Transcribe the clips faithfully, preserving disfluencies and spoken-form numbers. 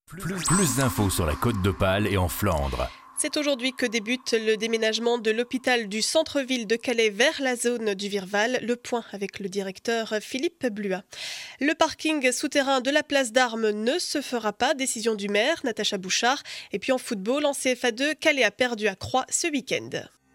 Plus, plus d'infos sur la Côte d'Opale et en Flandre. C'est aujourd'hui que débute le déménagement de l'hôpital du centre-ville de Calais vers la zone du Virval. Le point avec le directeur Philippe Bluat. Le parking souterrain de la place d'Armes ne se fera pas. Décision du maire, Natacha Bouchard. Et puis en football, en C F A deux, Calais a perdu à Croix ce week-end.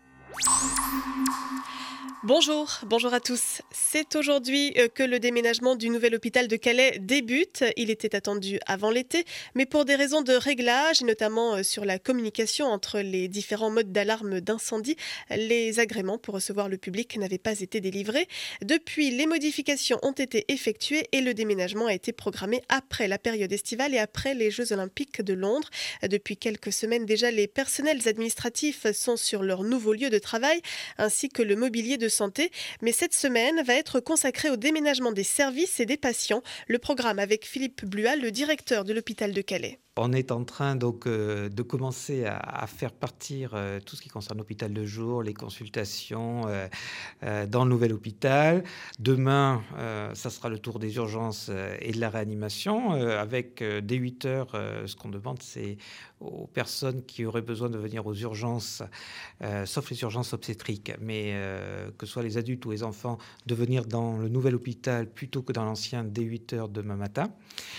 Bonjour, bonjour à tous. C'est aujourd'hui que le déménagement du nouvel hôpital de Calais débute. Il était attendu avant l'été, mais pour des raisons de réglage, et notamment sur la communication entre les différents modes d'alarme d'incendie, les agréments pour recevoir le public n'avaient pas été délivrés. Depuis, les modifications ont été effectuées et le déménagement a été programmé après la période estivale et après les Jeux Olympiques de Londres. Depuis quelques semaines déjà, les personnels administratifs sont sur leur nouveau lieu de travail, ainsi que le mobilier de santé, mais cette semaine va être consacrée au déménagement des services et des patients. Le programme avec Philippe Bluat, le directeur de l'hôpital de Calais. On est en train donc euh, de commencer à, à faire partir euh, tout ce qui concerne l'hôpital de jour, les consultations euh, euh, dans le nouvel hôpital. Demain, euh, ça sera le tour des urgences euh, et de la réanimation. Euh, avec euh, dès huit heures, euh, ce qu'on demande, c'est aux personnes qui auraient besoin de venir aux urgences, euh, sauf les urgences obstétriques, mais euh, que ce soit les adultes ou les enfants, de venir dans le nouvel hôpital plutôt que dans l'ancien dès huit heures demain matin.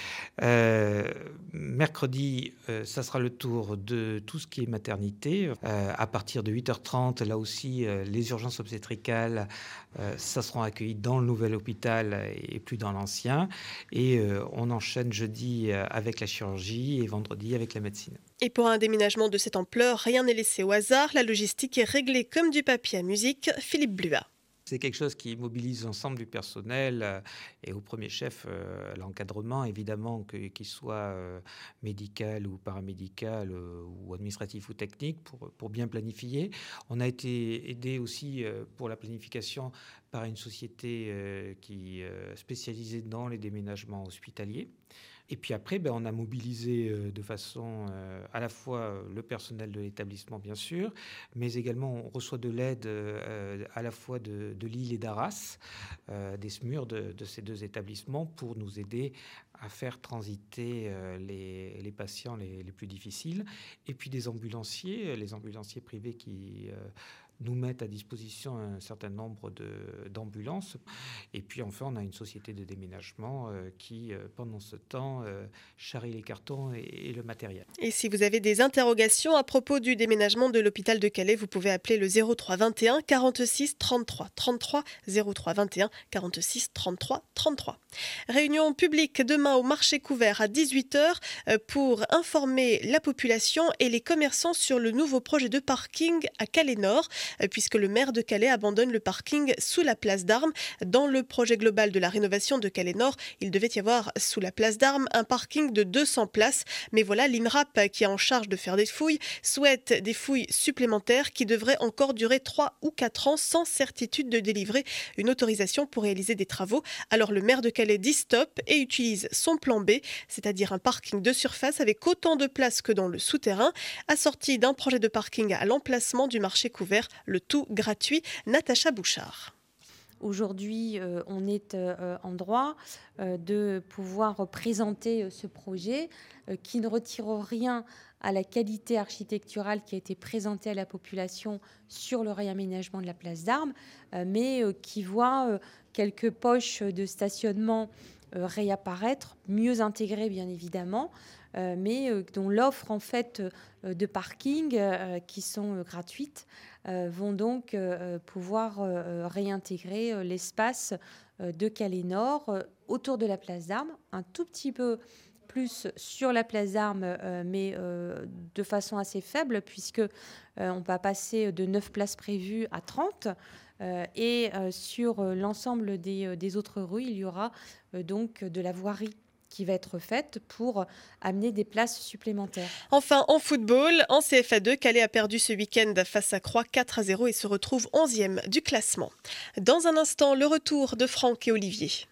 Euh, mercredi, euh, ça sera le tour de tout ce qui est maternité. Euh, à partir de huit heures trente, là aussi, euh, les urgences obstétricales, euh, ça seront accueillis dans le nouvel hôpital et plus dans l'ancien. Et euh, on enchaîne jeudi avec la chirurgie et vendredi avec la médecine. Et pour un déménagement de cette ampleur, rien n'est laissé au hasard. La logistique est réglée comme du papier à musique. Philippe Bluat. C'est quelque chose qui mobilise l'ensemble du personnel euh, et au premier chef euh, l'encadrement, évidemment, que, qu'il soit euh, médical ou paramédical euh, ou administratif ou technique, pour, pour bien planifier. On a été aidé aussi euh, pour la planification par une société euh, qui euh, spécialisée dans les déménagements hospitaliers. Et puis après, ben, on a mobilisé euh, de façon euh, à la fois le personnel de l'établissement, bien sûr, mais également on reçoit de l'aide euh, à la fois de, de Lille et d'Arras, euh, des S M U R de, de ces deux établissements, pour nous aider à faire transiter euh, les, les patients les, les plus difficiles. Et puis des ambulanciers, les ambulanciers privés qui euh, nous mettent à disposition un certain nombre de, d'ambulances. Et puis enfin, on a une société de déménagement euh, qui, euh, pendant ce temps, euh, charrie les cartons et, et le matériel. Et si vous avez des interrogations à propos du déménagement de l'hôpital de Calais, vous pouvez appeler le zéro trois vingt et un quarante-six trente-trois trente-trois, zéro trois vingt et un quarante-six trente-trois trente-trois. Réunion publique demain au marché couvert à dix-huit heures pour informer la population et les commerçants sur le nouveau projet de parking à Calais Nord, puisque le maire de Calais abandonne le parking sous la place d'Armes. Dans le projet global de la rénovation de Calais Nord, il devait y avoir sous la place d'Armes un parking de deux cents places. Mais voilà, l'INRAP, qui est en charge de faire des fouilles, souhaite des fouilles supplémentaires qui devraient encore durer trois ou quatre ans sans certitude de délivrer une autorisation pour réaliser des travaux. Alors le maire de Calais dit stop et utilise son plan B, c'est-à-dire un parking de surface avec autant de places que dans le souterrain, assorti d'un projet de parking à l'emplacement du marché couvert, le tout gratuit. Natacha Bouchard. Aujourd'hui, euh, on est euh, en droit euh, de pouvoir présenter euh, ce projet euh, qui ne retire rien à la qualité architecturale qui a été présentée à la population sur le réaménagement de la place d'Armes, euh, mais euh, qui voit euh, quelques poches de stationnement euh, réapparaître, mieux intégrées bien évidemment, euh, mais euh, dont l'offre en fait euh, de parking euh, qui sont euh, gratuites euh, vont donc euh, pouvoir euh, réintégrer euh, l'espace euh, de Calais Nord euh, autour de la place d'Armes, un tout petit peu plus sur la place d'Armes, euh, mais euh, de façon assez faible, puisque euh, on va passer de neuf places prévues à trente. Euh, et euh, sur l'ensemble des, des autres rues, il y aura euh, donc de la voirie qui va être faite pour amener des places supplémentaires. Enfin, en football, en C F A deux, Calais a perdu ce week-end face à Croix quatre à zéro et se retrouve onzième du classement. Dans un instant, le retour de Franck et Olivier.